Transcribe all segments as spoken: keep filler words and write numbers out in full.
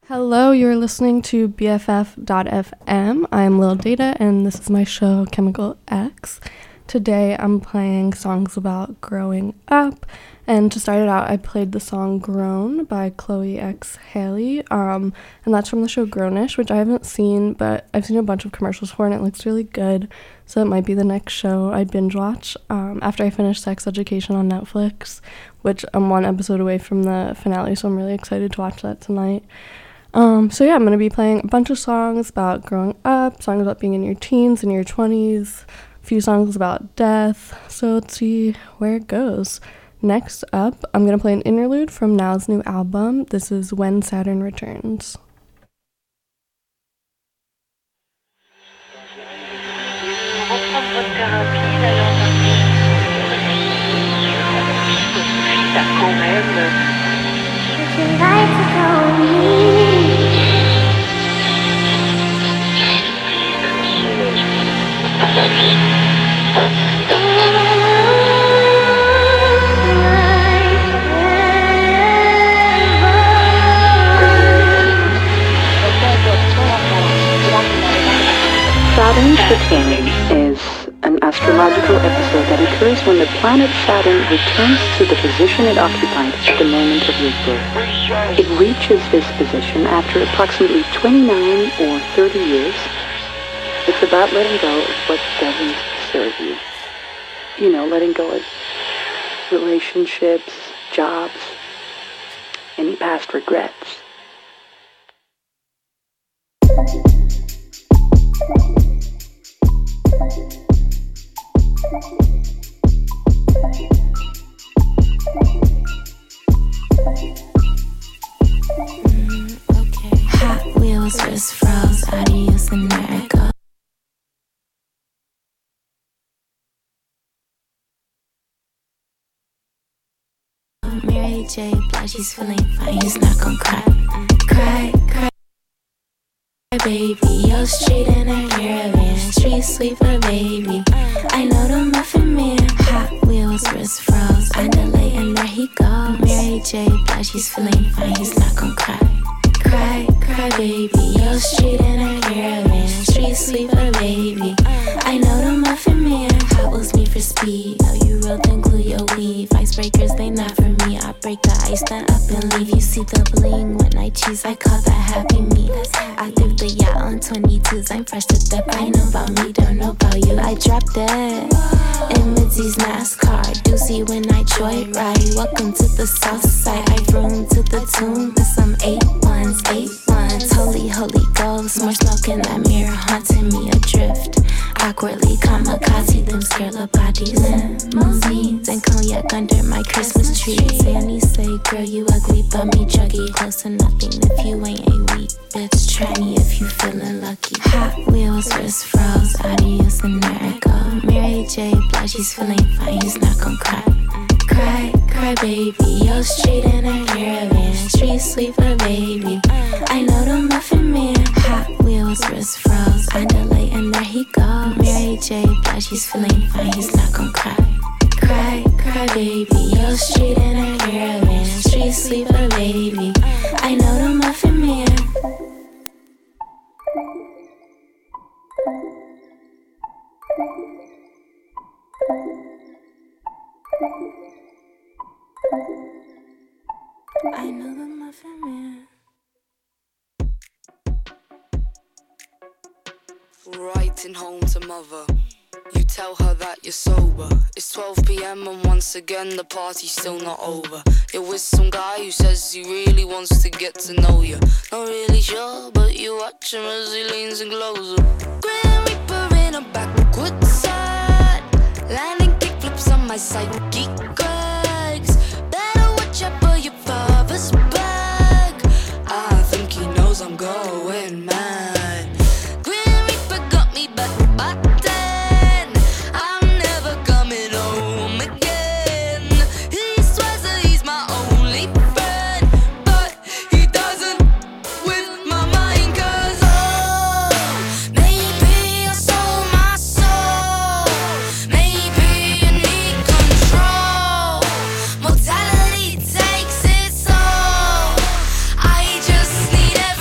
Hello, you're listening to B F F dot F M. I'm Lil Data, and this is my show, Chemical X. Today, I'm playing songs about growing up, and to start it out, I played the song Grown by Chloe X Haley, um, and that's from the show Grownish, which I haven't seen, but I've seen a bunch of commercials for, and it looks really good, so it might be the next show I binge watch um, after I finish Sex Education on Netflix, which I'm one episode away from the finale, so I'm really excited to watch that tonight. Um, so yeah, I'm going to be playing a bunch of songs about growing up, songs about being in your teens and your twenties, a few songs about death, so let's see where it goes. Next up, I'm going to play an interlude from Now's new album. This is When Saturn Returns. Saturn's return is an astrological episode that occurs when the planet Saturn returns to the position it occupied at the moment of your birth. It reaches this position after approximately twenty-nine or thirty years. It's about letting go of what doesn't serve you. You know, letting go of relationships, jobs, any past regrets. Mm, okay. Hot Wheels wrist froze, adios America. Mary J. Blige, he's feeling fine, he's not gon' cry. Cry, cry, baby. Yo, street in a caravan, street sweeper, baby. I know the muffin man. Hot Wheels wrist froze, underlay and there he go. Mary J. Blige, he's feeling fine, he's not gon' cry. Cry, cry, baby. Yo, street in a caravan, street sweeper, baby. I know the muffin man. Hot Wheels me for speed. Know you real, then glue your weave. Icebreakers, they not for me. I break the ice, then up and leave. You see the bling when I cheese, I call that happy meat. I threw the yacht on twenty-twos. I'm fresh to death. I know about me, don't know about you. I drop dead in Mitzi's NASCAR. Doozy when I joyride. Welcome to the south side. I room to the tomb with some eight ones, eight ones. Holy, holy ghost. More smoke in that mirror haunting me adrift. Awkwardly kamikaze, them scared little bodies. Limousines and cognac under my Christmas tree. Zanny say, girl, you ugly, but me juggy. Close to nothing if you ain't a weak bitch. Try me if you feeling lucky. Hot Wheels wrist froze, adios America. Mary J. Blige, he's feeling fine, he's not gon' cry. Cry, cry, baby. Yo, street in a caravan, street sweeper, baby. I know the muffin man. Hot Wheels wrist froze, underlay and there he go. Mary J. Blige, he's feeling fine, he's not gon' cry. Cry, cry, baby. Yo, street in a caravan, street sweeper, baby. I know the muffin man. I know the muffin man. Writing home to mother, you tell her that you're sober. It's twelve p.m. and once again the party's still not over. You're with some guy who says he really wants to get to know you. Not really sure, but you watch him as he leans and glows up. Grim Reaper in a backward side, landing kickflips on my psychic legs. Better watch out for your father's back. I think he knows I'm going mad. Mortality takes its toll. I just need every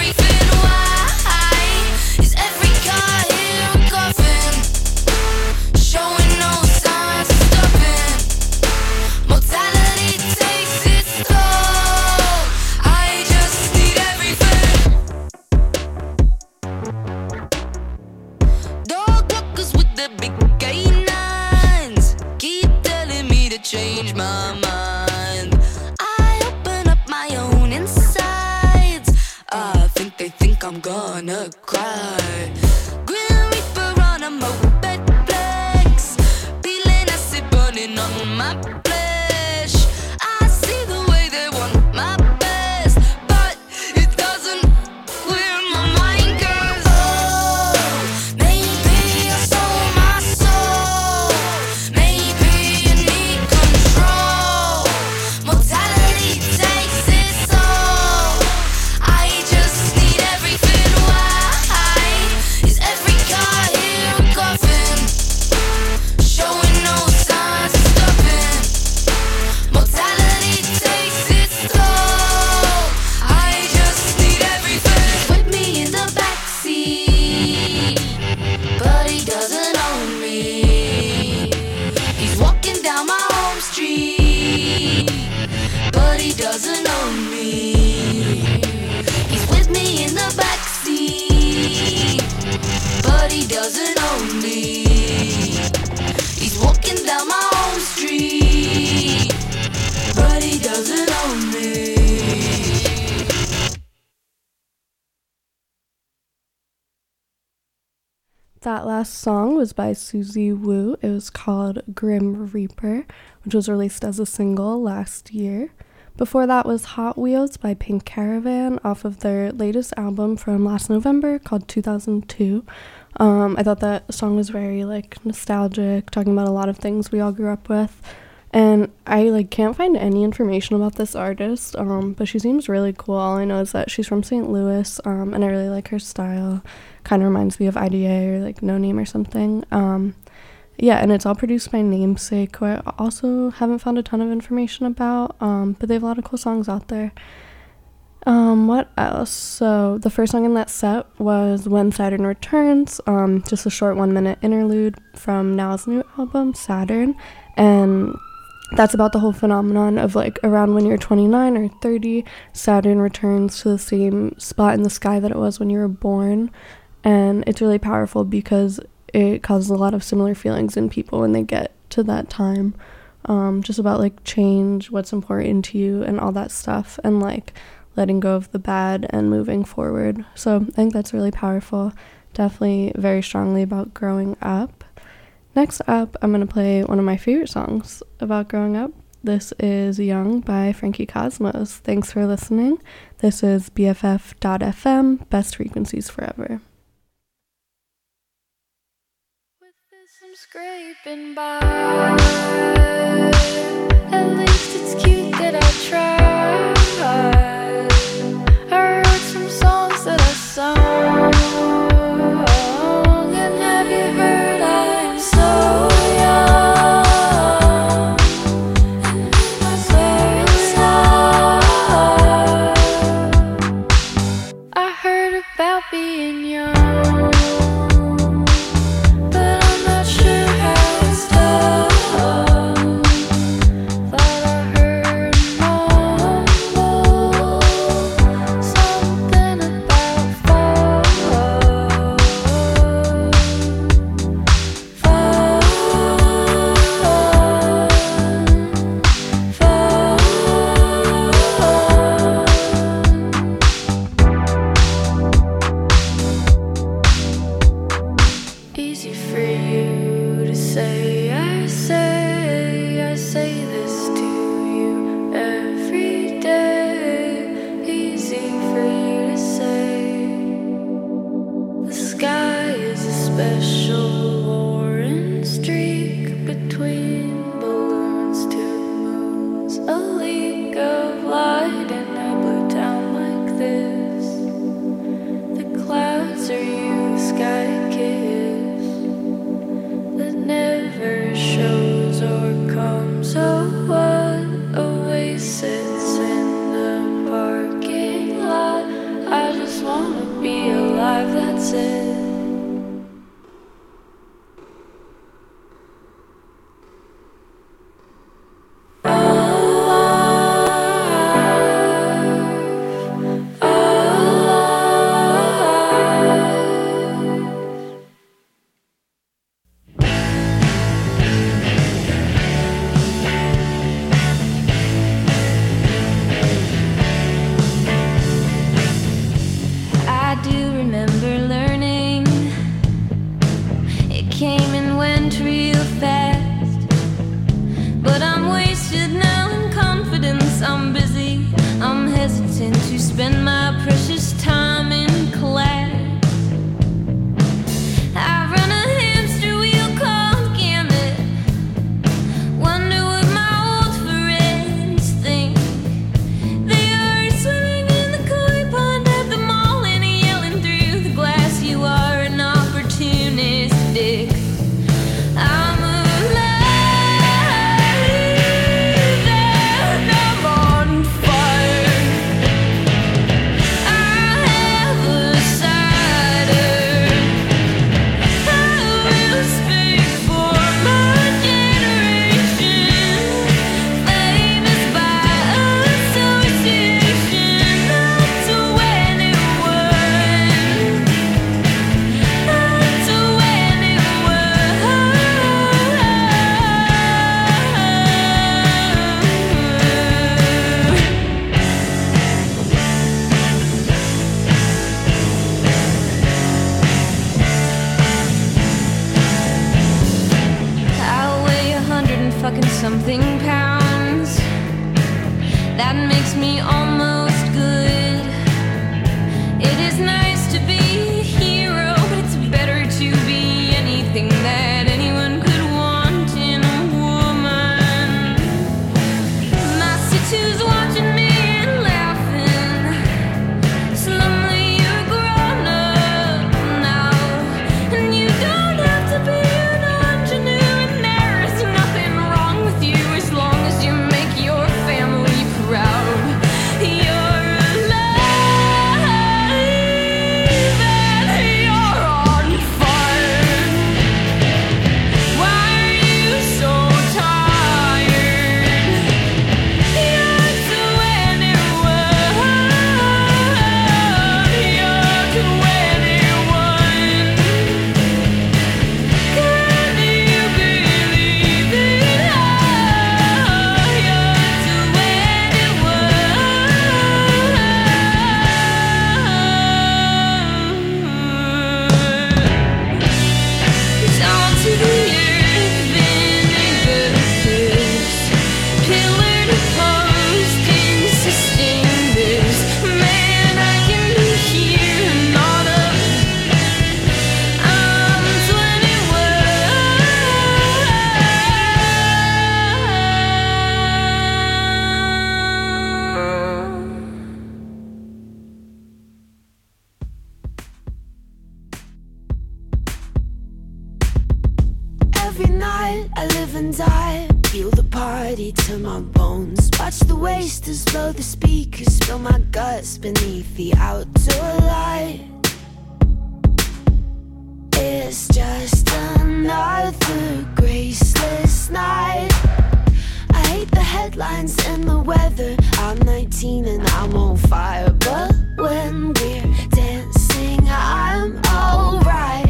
but he doesn't own me. He's with me in the backseat, but he doesn't own me. He's walking down my home street, but he doesn't own me. That last song was by Suzy Wu. It was called Grim Reaper, which was released as a single last year. Before that was Hot Wheels by Pink Caravan off of their latest album from last November called two thousand two. Um, I thought that song was very like nostalgic, talking about a lot of things we all grew up with. And I like can't find any information about this artist, um, but she seems really cool. All I know is that she's from Saint Louis, um, and I really like her style. Kind of reminds me of I D A or like No Name or something. Um, yeah, and it's all produced by Namesake, who I also haven't found a ton of information about, um, but they have a lot of cool songs out there. Um, what else? So the first song in that set was When Saturn Returns, um, just a short one minute interlude from Now's new album, Saturn, and that's about the whole phenomenon of like around when you're twenty-nine or thirty, Saturn returns to the same spot in the sky that it was when you were born. And it's really powerful because it causes a lot of similar feelings in people when they get to that time. Um, just about like change, what's important to you and all that stuff, and like letting go of the bad and moving forward. So I think that's really powerful. Definitely very strongly about growing up. Next up, I'm going to play one of my favorite songs about growing up. This is Young by Frankie Cosmos. Thanks for listening. This is B F F dot F M, best frequencies forever. With this I'm scraping by. At least it's cute that I tried. I wrote some songs that I sung. And have you heard I am so young? And so young. I heard about being young. But I'm not sure how it's done. that makes me almost good. It is nice to be a hero, but it's better to be anything that anyone could want in a woman. My situ's watching me and laughing. Slowly you're grown up now, and you don't have to be an ingenue, and there is nothing wrong with you as long as you make your family proud. You're alive and you're on fire. Why are you so tired? You're to anyone. You're to anyone. Can you believe it? You're to anyone. Down to the earth, beneath the surface, pillar to post, insisting this. Man, I can be here and not up. I'm Every night I live and die, feel the party to my bones. Watch the wasters blow the speakers, spill my guts beneath the outdoor light. It's just another graceless night. I hate the headlines and the weather. I'm nineteen and I'm on fire, but when we're dancing I'm alright.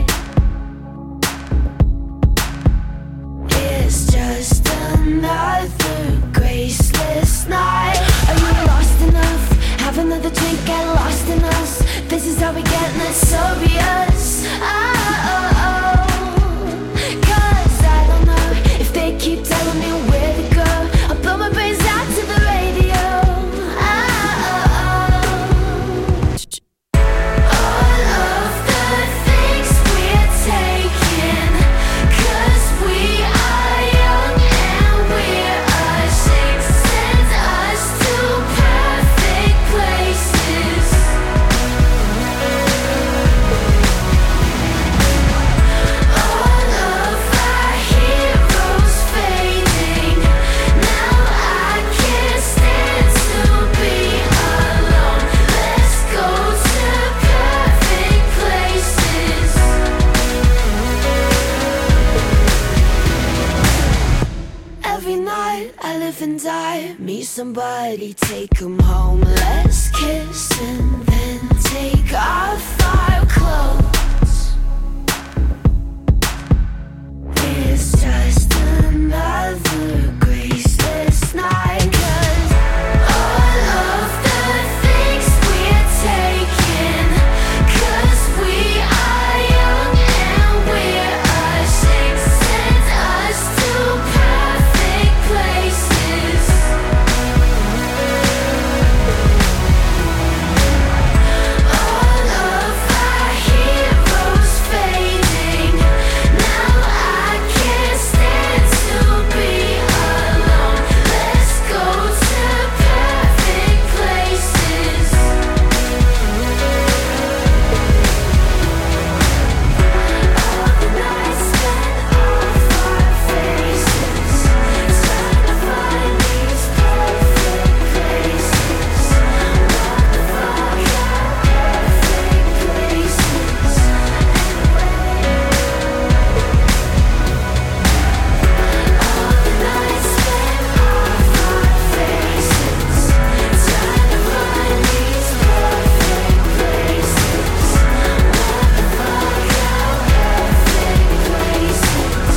It's just another graceless night. Are you lost enough? Have another drink, get lost in us. This is how we get, let's serious. Oh, cause I don't know if they keep telling me where to go. I'll blow my brains out to the radio. All of the things we're taking, cause we are young and we're ashamed, send us to perfect places. All of our heroes fading, now I can't stand to be alone. Let's go to perfect places. Every night I live and die, meet somebody, take 'em home. Let's kiss and then take off our clothes. It's just another graceless night. 'Cause all of the things we're taking, 'cause we are young and we're ashamed, send us to perfect places. All of our heroes fading, now I can't stand to be alone. Let's go to perfect places. All the nights spent off our faces, trying to find these perfect places. What the fuck are perfect places anyway? All the nights spent off our faces, trying to find these perfect places. What the fuck are perfect places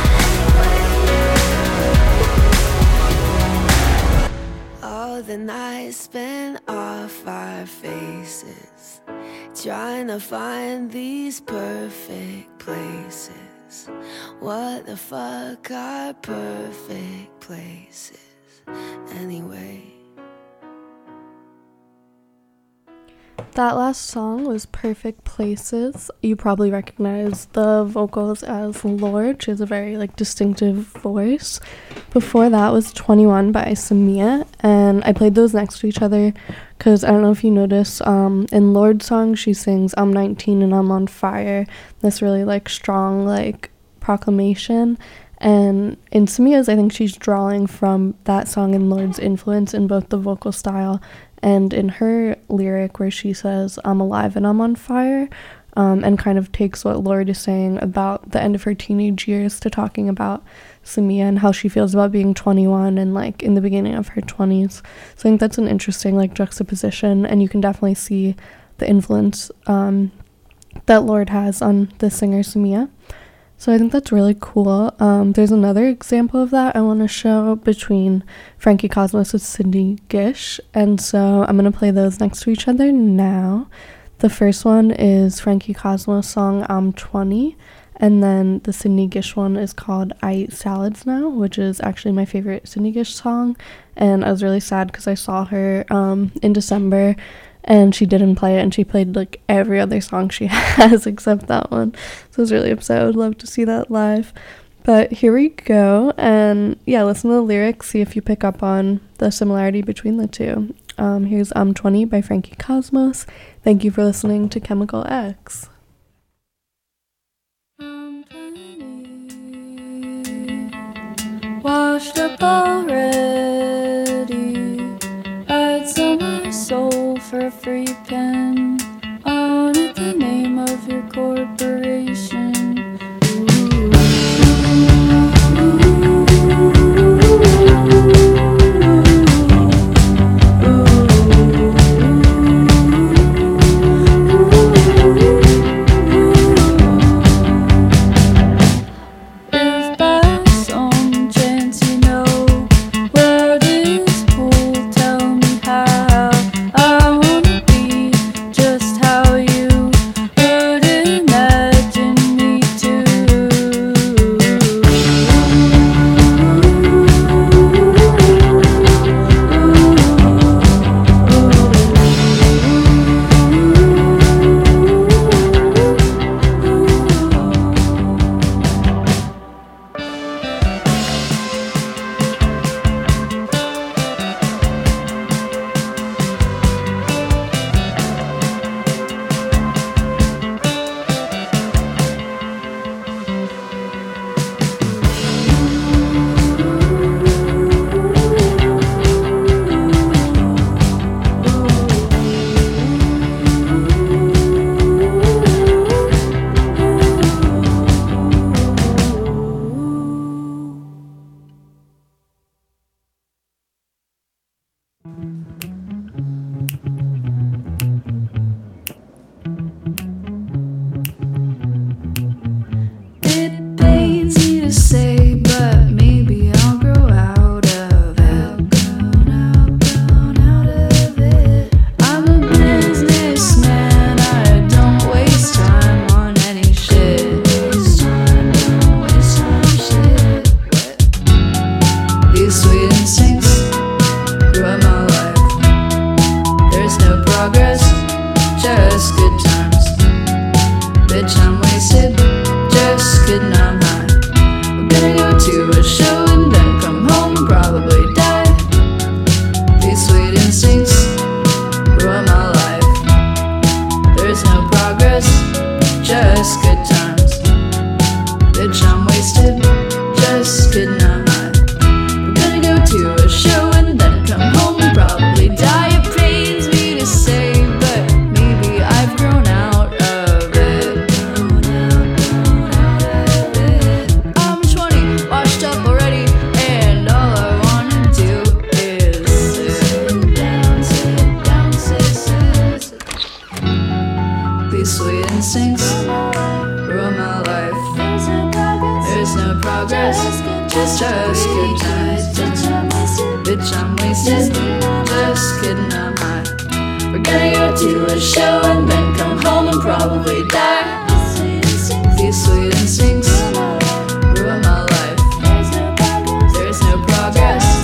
anyway? All the nights spent off our faces, trying to find these perfect places. What the fuck are perfect places anyway? That last song was Perfect Places. You probably recognize the vocals as Lorde. She has a very like distinctive voice. Before that was twenty-one by Samia, and I played those next to each other because I don't know if you notice, um, in Lorde's song she sings I'm nineteen and I'm on fire. This really like strong like proclamation. And in Samia's, I think she's drawing from that song and Lorde's influence in both the vocal style and in her lyric where she says, I'm alive and I'm on fire, um, and kind of takes what Lorde is saying about the end of her teenage years to talking about Samia and how she feels about being twenty-one and like in the beginning of her twenties. So I think that's an interesting like juxtaposition, and you can definitely see the influence um, that Lorde has on the singer Samia. So I think that's really cool. Um, there's another example of that I want to show between Frankie Cosmos and Cindy Gish. And so I'm going to play those next to each other now. The first one is Frankie Cosmos' song I'm twenty. And then the Cindy Gish one is called I Eat Salads Now, which is actually my favorite Cindy Gish song. And I was really sad because I saw her um, in December and she didn't play it, and she played like every other song she has except that one. So I was really upset. I would love to see that live. But here we go, and yeah, listen to the lyrics, see if you pick up on the similarity between the two. Um, here's I'm twenty by Frankie Cosmos. Thank you for listening to Chemical X. Washed up already, I'd sell my soul for a free pen. On it the name of your corporation. Ooh.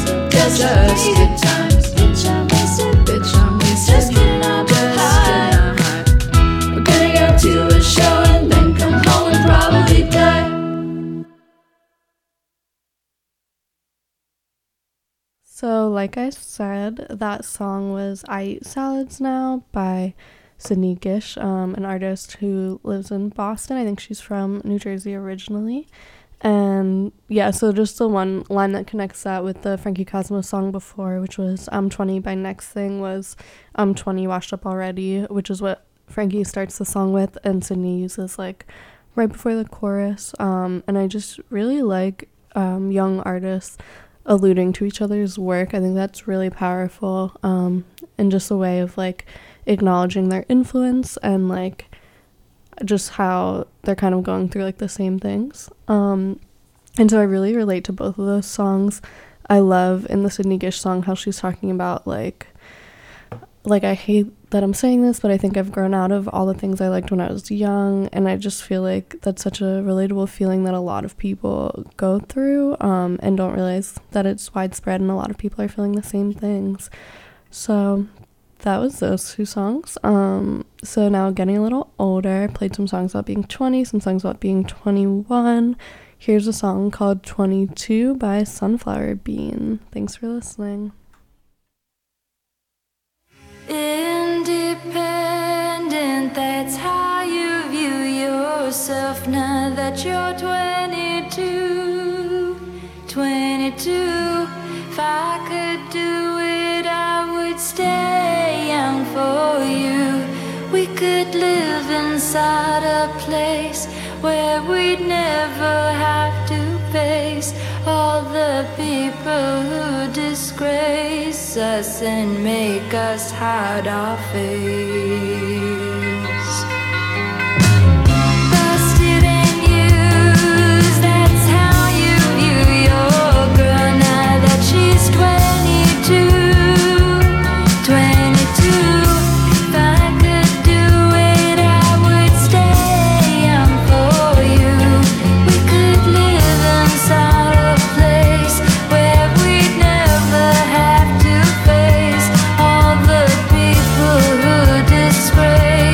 Just good times. Bitch, I'm wasted. Bitch, I'm wasted. Just getting up high. So, like I said, that song was I Eat Salads Now by Sydney Gish, um, an artist who lives in Boston. I think she's from New Jersey originally. And yeah, so just the one line that connects that with the Frankie Cosmos song before, which was I'm twenty by Next Thing, was I'm twenty washed up already, which is what Frankie starts the song with, and Sydney uses like right before the chorus. Um, and I just really like um, young artists alluding to each other's work. I think that's really powerful, um, and just a way of like acknowledging their influence and like just how they're kind of going through like the same things. Um, and so I really relate to both of those songs. I love in the Sydney Gish song how she's talking about like, like I hate that I'm saying this, but I think I've grown out of all the things I liked when I was young. And I just feel like that's such a relatable feeling that a lot of people go through, um, and don't realize that it's widespread and a lot of people are feeling the same things. So that was those two songs. Um, so now getting a little older, I played some songs about being twenty, some songs about being twenty-one. Here's a song called twenty-two by Sunflower Bean. Thanks for listening. Independent, that's how you view yourself now that you're twenty-two. twenty-two, if I could do it, I would stay young for you. We could live inside a place where we'd never have to face all the people who disgrace us and make us hide our face. Busted and used, that's how you view your girl now that she's twenty-two. twenty-two, if I could do it, I would stay young for you. We could live inside a place where we'd never have to face all the people who disgrace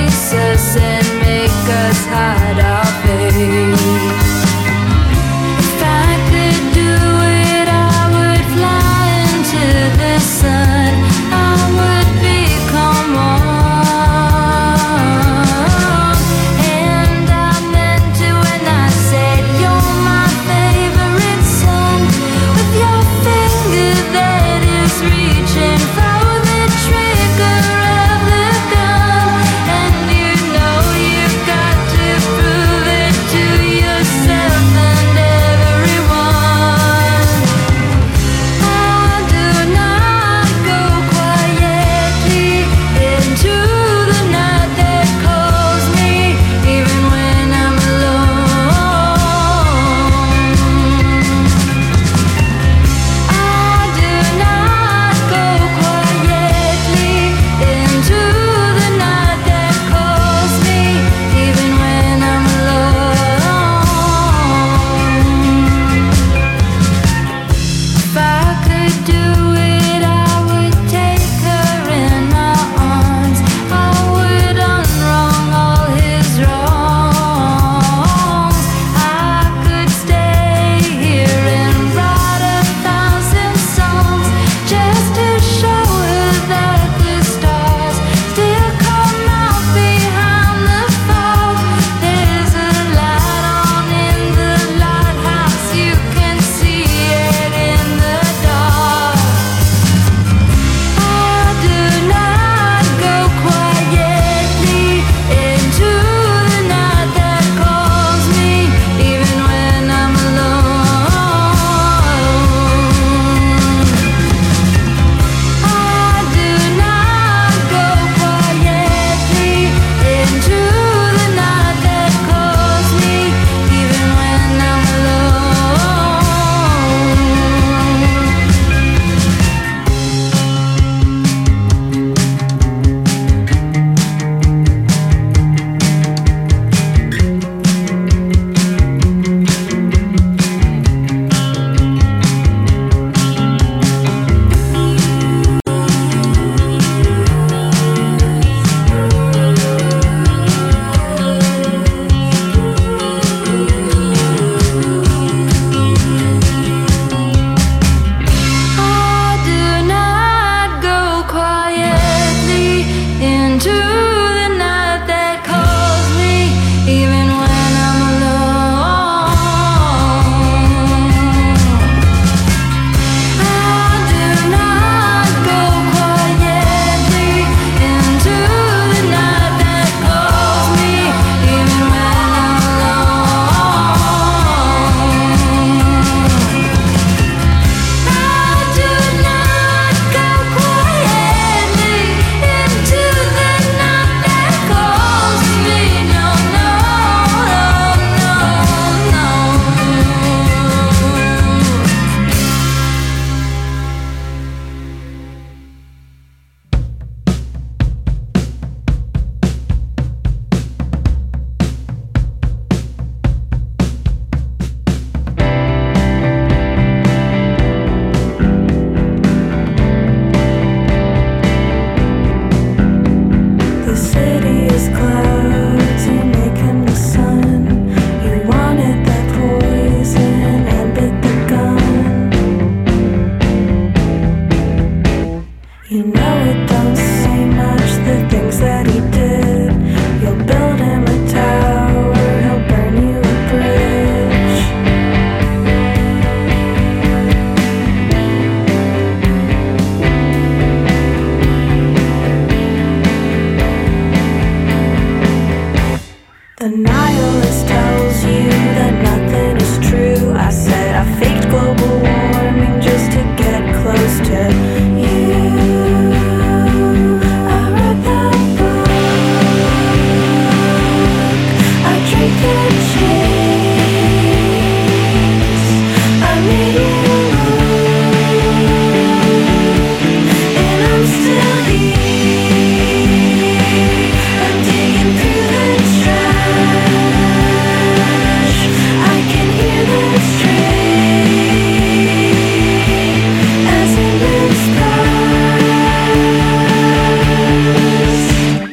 You know it don't say much, the things that he did. You'll build him a tower, he'll burn you a bridge. The nihilist tells you that nothing is true. I said I faked global warming just to get close to you. I read the book, I drank the chase, I made it look, and I'm still here. I'm digging through the trash, I can hear the train as it moves past.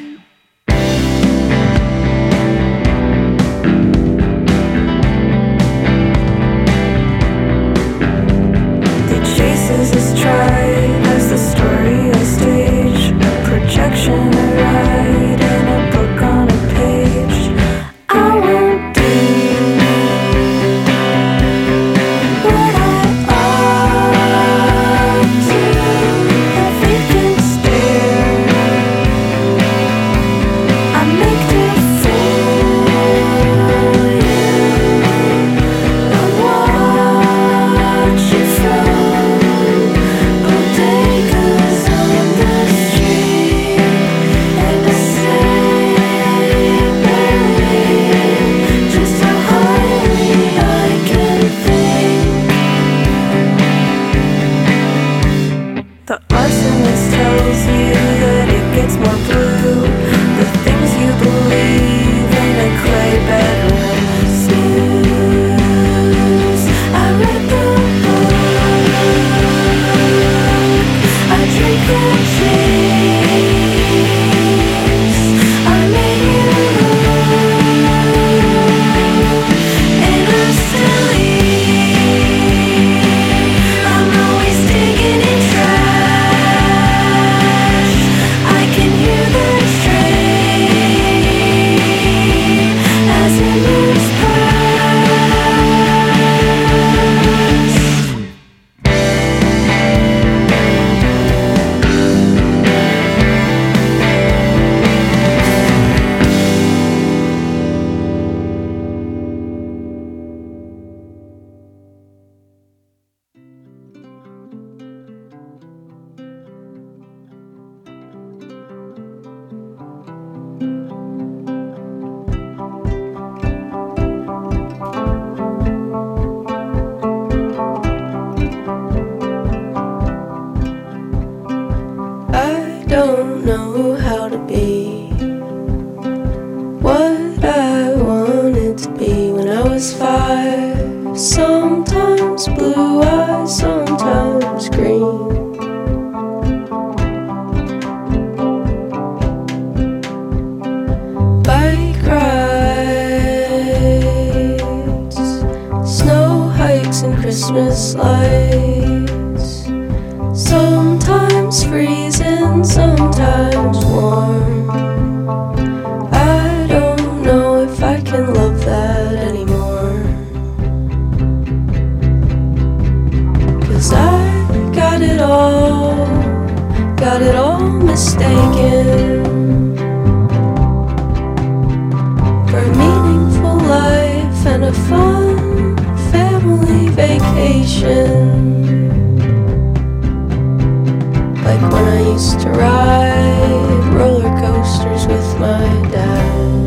The chase is as tried as the story I stage, a projection I write in a book on a page. I won't do what I ought to. The vacant stare, I make to fool you. I watch you from bodegas on the street, and I say barely just how highly I can think. The arsonist tells you that it gets more blue. The things you believe in a clay bedroom snooze. I read the book, I drank the chase, I made it look, and I'm still here. I'm always digging in trash, I can hear the train as it moves past. I don't know how to be what I wanted to be when I was five. Sometimes blue eyes, sometimes green. Bike rides, snow hikes and Christmas lights. Sometimes freezing, sometimes warm. I don't know if I can love that anymore. 'Cause I got it all, got it all mistaken for a meaningful life and a fun family vacation. Like when I used to ride roller coasters with my dad.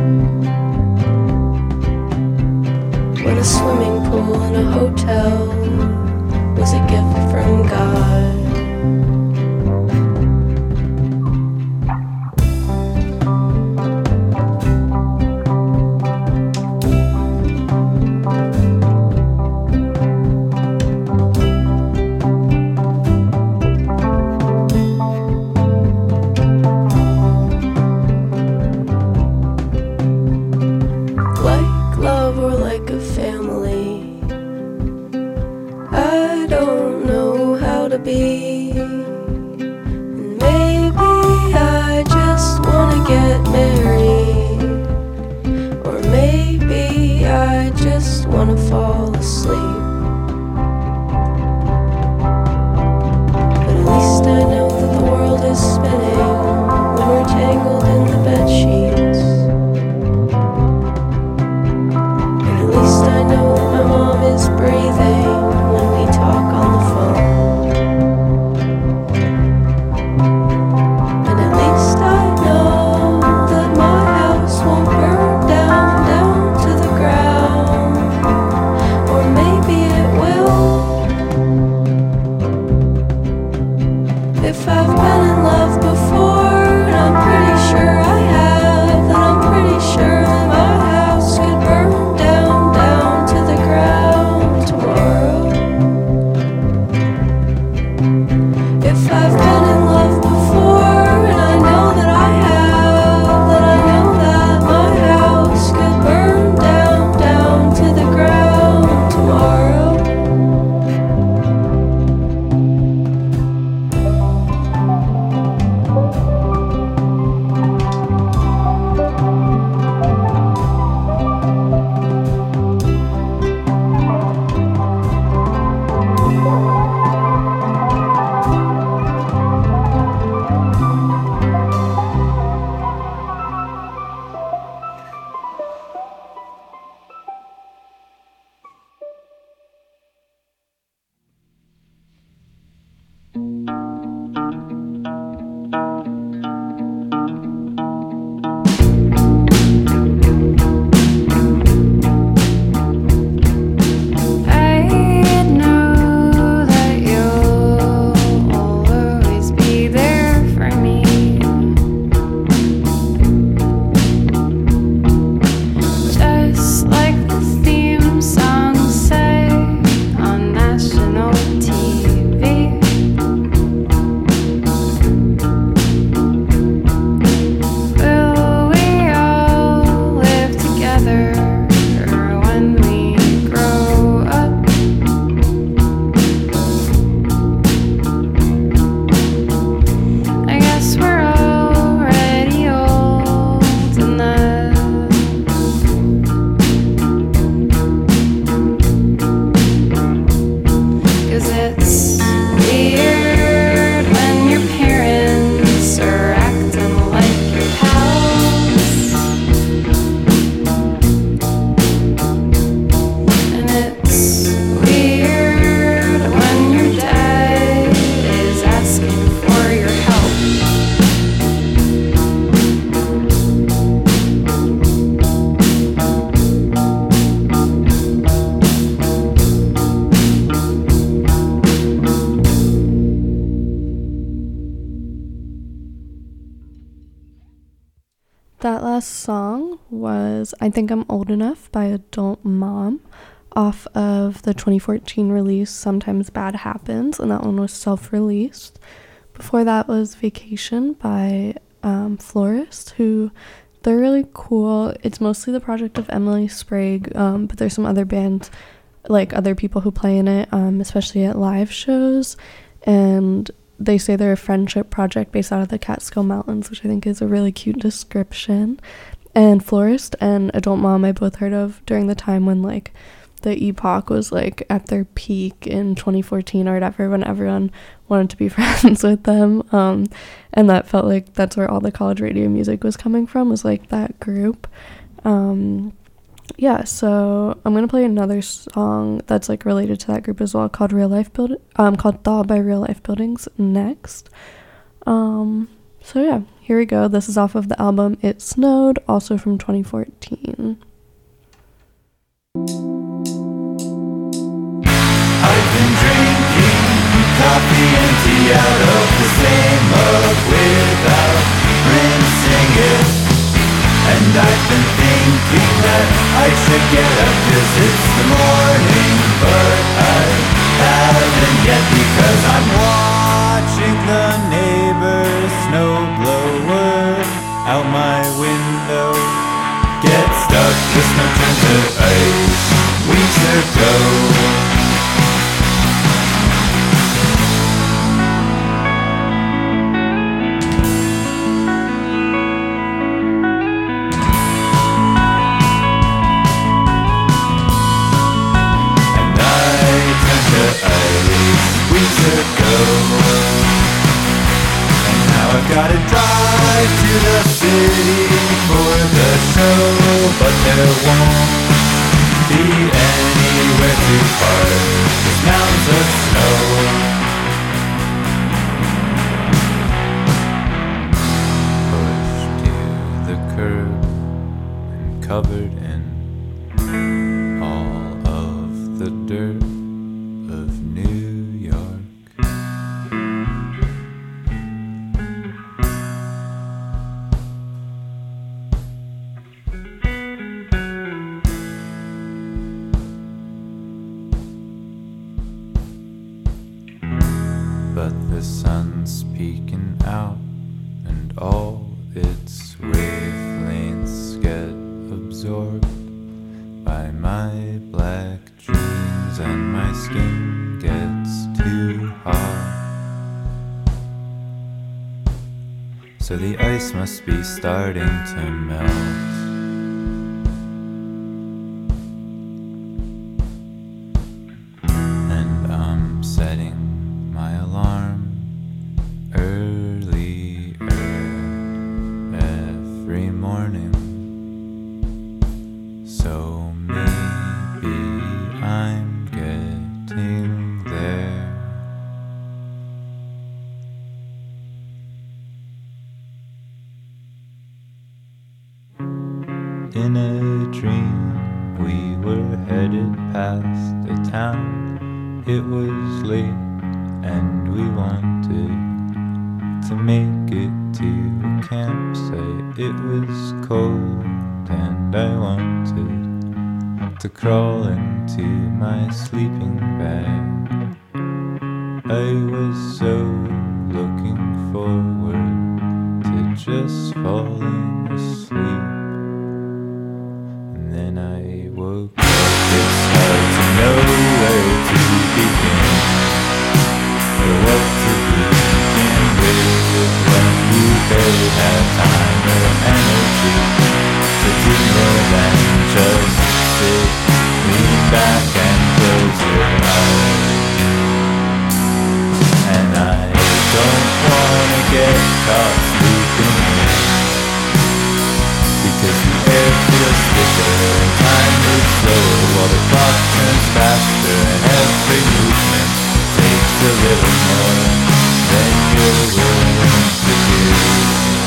When a swimming pool in a hotel was a gift from God. I've been in love before, and I'm pretty sure I have, and I'm pretty sure that my house could burn down, down to the ground tomorrow. If I've been in love before, and I know that I have, then I know that my house could burn down, down to the ground tomorrow. I know that you'll always be there for me, just like the theme song say on national T V. Will we all live together when we grow up? I guess we're already old enough. 'Cause it's weird when your parents are acting like your pals, and it's weird when your dad is asking for your help. That last song was I Think I'm Old Enough by Adult Mom off of the twenty fourteen release Sometimes Bad Happens, and that one was self-released. Before that was Vacation by um, Florist, who they're really cool. It's mostly the project of Emily Sprague, um, but there's some other bands, like other people who play in it, um, especially at live shows, and they say they're a friendship project based out of the Catskill Mountains, which I think is a really cute description. And Florist and Adult Mom I both heard of during the time when like the epoch was like at their peak in twenty fourteen or whatever, when everyone wanted to be friends with them, um and that felt like that's where all the college radio music was coming from, was like that group. um yeah, so I'm gonna play another song that's like related to that group as well, called Real Life Build um called Thaw by Real Life Buildings next. Um so yeah, here we go. This is off of the album It Snowed, also from twenty fourteen. I've been drinking coffee and tea out of the same mug without rinsing it, and I've been thinking that I should get up 'cause it's the morning, but I haven't yet because I'm watching the neighbor's snowblower out my window get stuck. The snow turned to ice weeks ago. Weeks ago, and now I've gotta drive to the city for the show, but there won't be anywhere to park. There's mountains of snow. Pushed to the curb and covered in all of the dirt of New York. the sun's peeking out and all its wavelengths get absorbed by my black jeans and my skin gets too hot. So the ice must be starting to melt. And I'm setting my alarm early every morning. So maybe I'm getting there. In a dream, we were headed past a town. It was late, and we wanted to make it to a campsite. It was cold, and I wanted to crawl into my sleeping bag. I was so looking forward to just falling asleep. Then I woke up. It's hard to know where to begin, or what to begin with, when you barely have time or energy to do more than just sit, lean back and close your eyes. And I don't wanna get caught sleeping in, because the air feels thicker and time moves slower while the clock turns faster and every movement takes a little more than you're willing to give.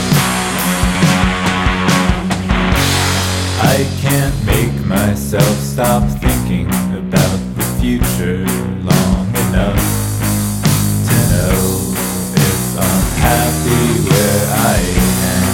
I can't make myself stop thinking about the future long enough to know if I'm happy where I am.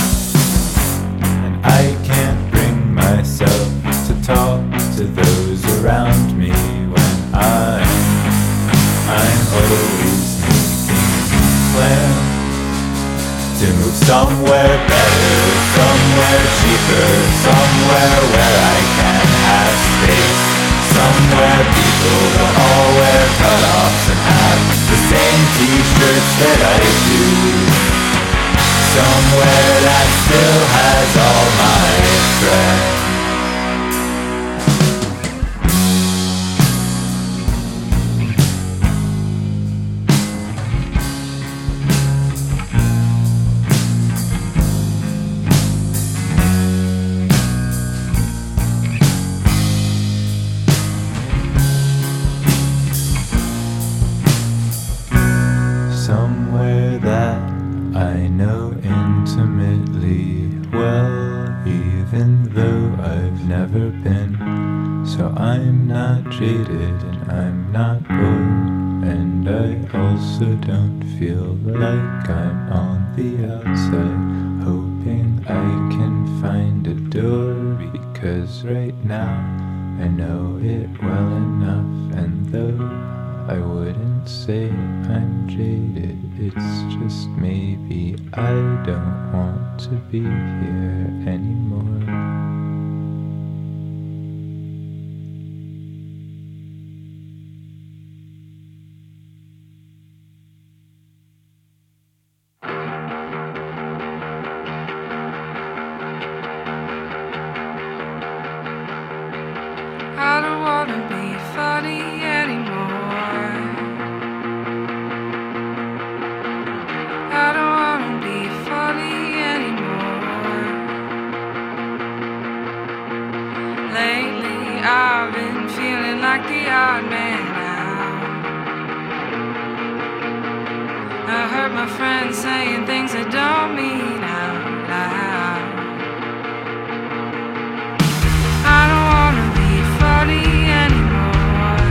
I can't bring myself to talk to those around me when I'm, I'm always making plans to move somewhere better, somewhere cheaper, somewhere where I can have space, somewhere people will all wear cutoffs and have the same t-shirts that I do. Somewhere that still has all my friends. Somewhere that I know intimately well, even though I've never been. So I'm not jaded and I'm not bored, and I also don't feel like I'm on the outside, hoping I can find a door, because right now I know it well enough. And though I wouldn't say I'm jaded, it's just maybe I don't want to be here anymore. I don't wanna be funny anymore. I don't wanna be funny anymore. Lately I've been feeling like the odd man out. I heard my friends saying things I don't mean out loud. I don't wanna be funny anymore.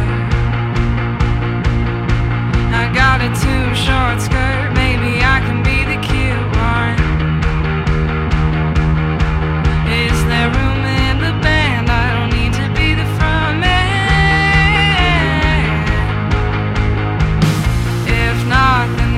I got a too short skirt, maybe I can be the cute one. Is there room in the band? I don't need to be the front man. If not, then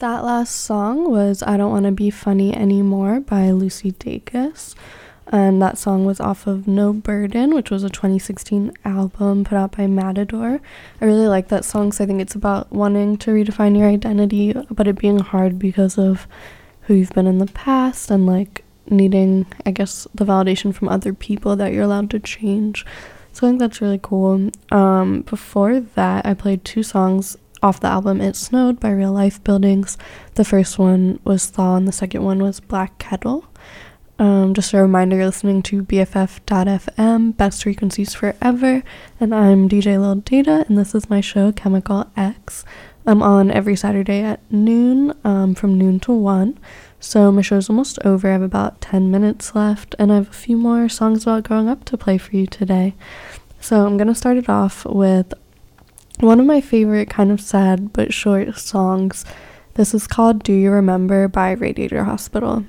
That last song was I Don't Want to Be Funny Anymore by Lucy Dacus. And that song was off of No Burden, which was a twenty sixteen album put out by Matador. I really like that song because I think it's about wanting to redefine your identity, but it being hard because of who you've been in the past and like needing, I guess, the validation from other people that you're allowed to change. So I think that's really cool. Um, before that, I played two songs off the album It Snowed by Real Life Buildings. The first one was Thaw and the second one was Black Kettle. Um, just a reminder, you're listening to B F F dot F M, Best Frequencies Forever, and I'm D J Lil Data, and this is my show, Chemical X. I'm on every Saturday at noon, um, from noon to one, so my show's almost over. I have about ten minutes left, and I have a few more songs about growing up to play for you today. So I'm gonna start it off with one of my favorite kind of sad but short songs. This is called Do You Remember by Radiator Hospital.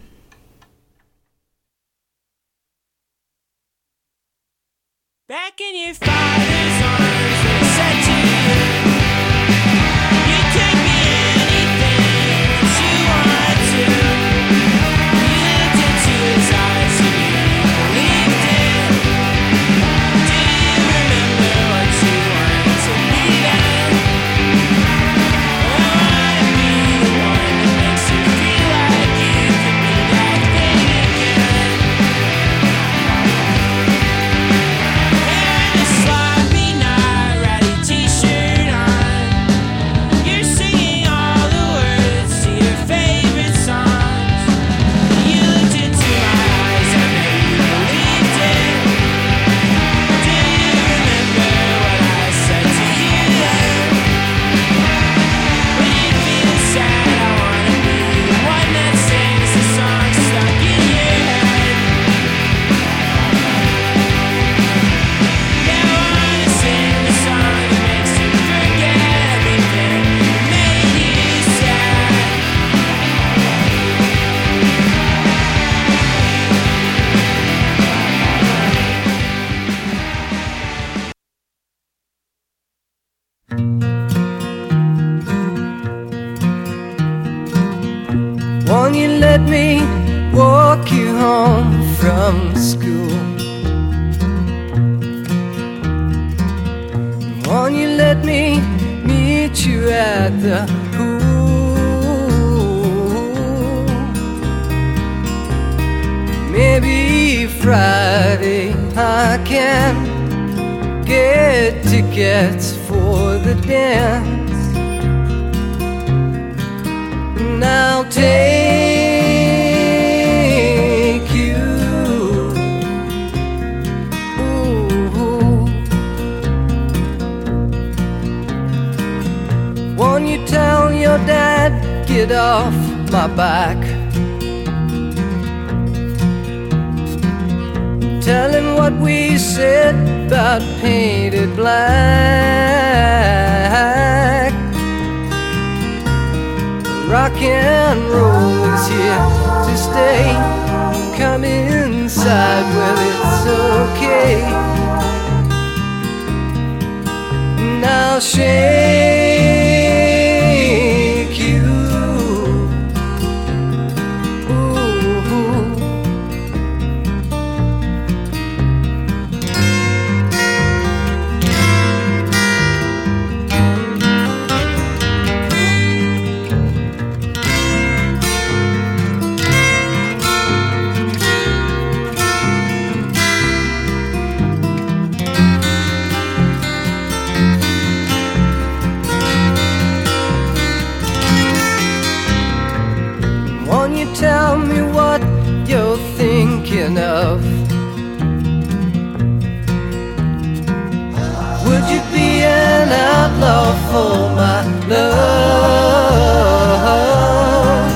Back in your father's arms, they said to you, you could be anything that you want to. You looked into his eyes and you believed it. Do you remember what you wanted to be then? I wanna be the one that makes you feel like you could be that thing again. Sloppy night, ratty t-shirt on. You're singing all the words to your favorite songs. You looked into my eyes, I know you believed it. Do you remember what I said to you then? When you feel sad, I wanna be the one that sings the song stuck in your head. Yeah, I wanna sing the song that makes you forget everything that made you sad. Won't you let me walk you home from school? Won't you let me meet you at the pool? Maybe Friday I can get tickets for the dance. And I'll take you. Ooh. Won't you tell your dad, get off my back? Tell him what we said about painted black. Rock and roll is here to stay. Come inside, well it's okay. And I'll shake you. Ooh. Tell me what you're thinking of. Would you be an outlaw for my love?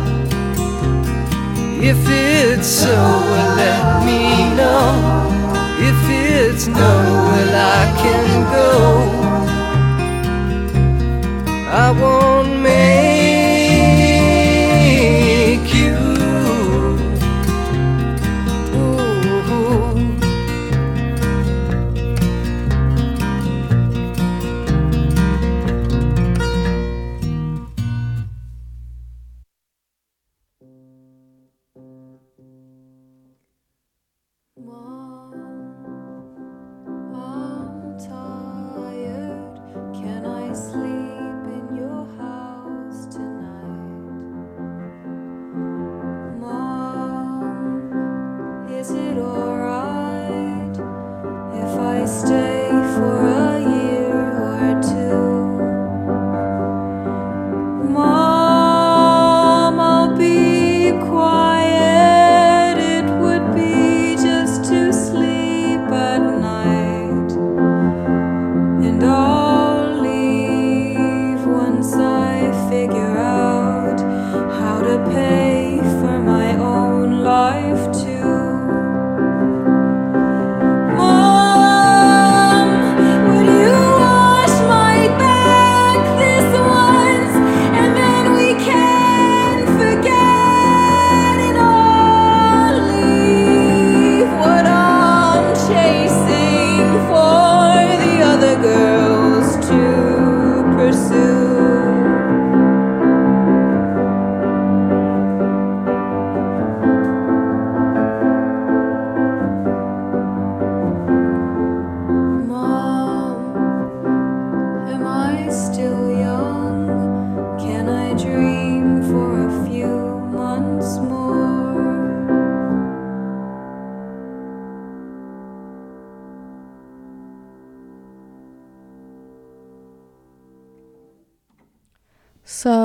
If it's so, well let me know. If it's no, well I can go. I won't make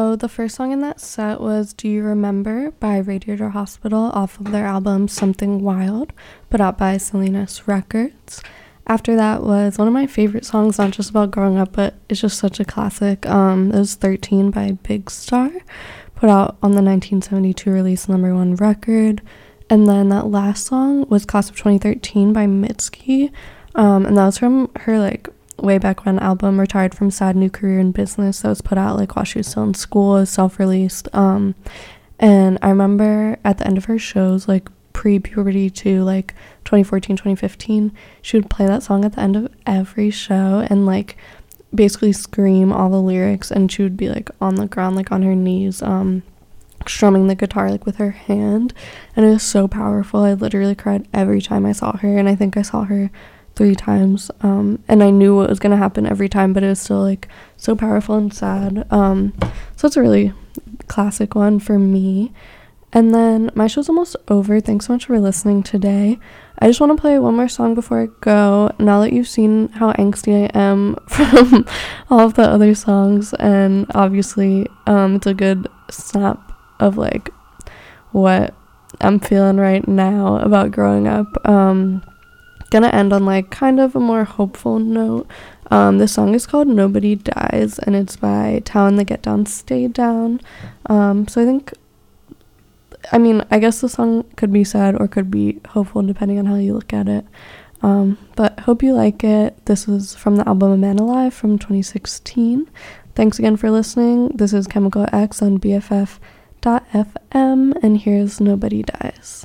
So the first song in that set was Do You Remember by Radiator Hospital off of their album Something Wild, put out by Salinas Records. After that was one of my favorite songs, not just about growing up, but it's just such a classic. Um, it was thirteen by Big Star, put out on the nineteen seventy-two release number one record. And then that last song was Class of twenty thirteen by Mitski, um, and that was from her like way back when album Retired from Sad New Career in Business that was put out like while she was still in school. It was self-released. Um, and I remember at the end of her shows, like pre-puberty to like twenty fourteen, twenty fifteen, she would play that song at the end of every show and like basically scream all the lyrics, and she would be like on the ground, like on her knees, um, strumming the guitar like with her hand, and it was so powerful. I literally cried every time I saw her, and I think I saw her three times, um, and I knew what was gonna happen every time, but it was still like so powerful and sad. Um, so it's a really classic one for me. And then my show's almost over. Thanks so much for listening today. I just want to play one more song before I go. Now that you've seen how angsty I am from all of the other songs, and obviously um, it's a good snap of like what I'm feeling right now about growing up. Um, gonna end on like kind of a more hopeful note. Um, this song is called Nobody Dies, and it's by Tao and the Get Down Stay Down. Um, so I think I mean, I guess the song could be sad or could be hopeful depending on how you look at it. Um, but hope you like it. This was from the album A Man Alive from twenty sixteen. Thanks again for listening. This is Chemical X on B F F dot F M, and here's Nobody Dies.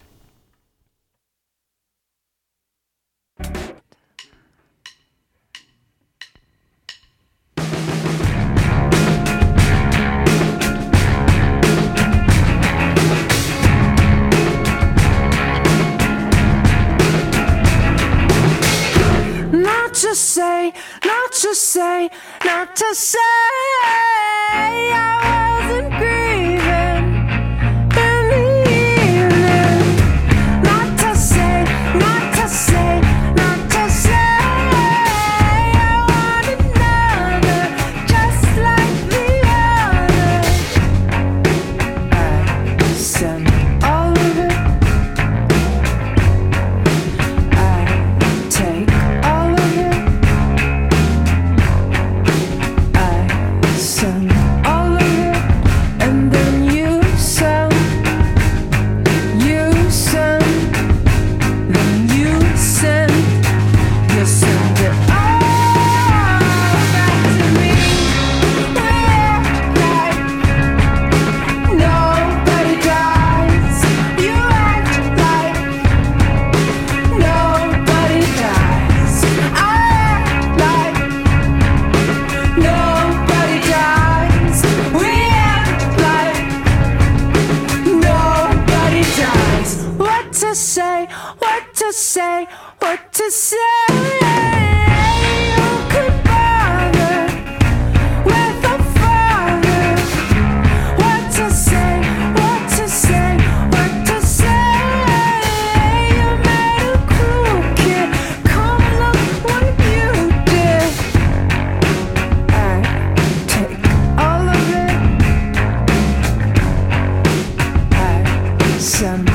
Not to say, not to say, not to say I wasn't grieving in the evening. Not to say, not to say, not to say I want another just like the other. I send all of it. I take all of it. I send all of it, and then you send, you send, then you send, you send it all back to me. We act like nobody dies. You act like nobody dies. I act like nobody dies. We act like nobody dies. What to say, what to say, what to say? Who could bother with a father? What to say, what to say, what to say? You made a cruel kid. Come look what you did. I take all of it. I send